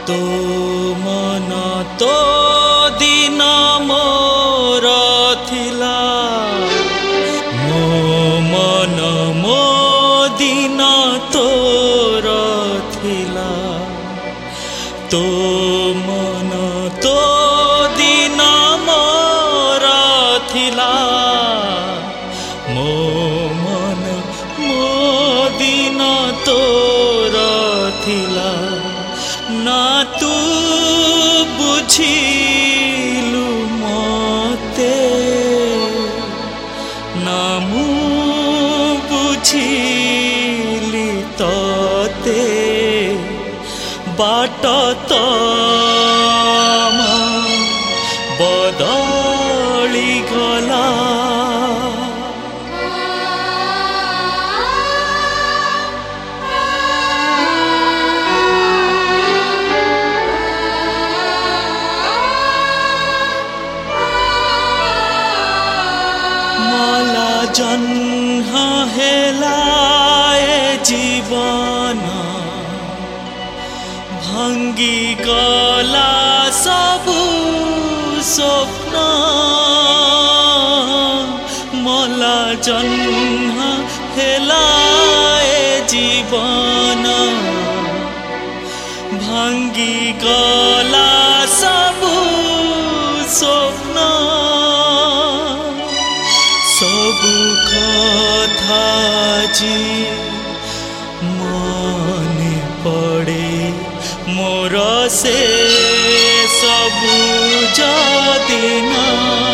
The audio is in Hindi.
तो मन तो दिन मोर थिला मो मन मो दिन तोर थिला तो मन तो दिन मोर थिला मो मन मो दिन तोर थिला ना तू बुझिलु मते ना मु बुझिली तते बाट तम बदली गला जन्ह हेलाए जीवन भांगी गला सबु स्वप्न मला जन्ह हेलाए जीवन भांगी गला सबु स्वप्न सबु कथा जी मने पड़े मोर से सबु दिन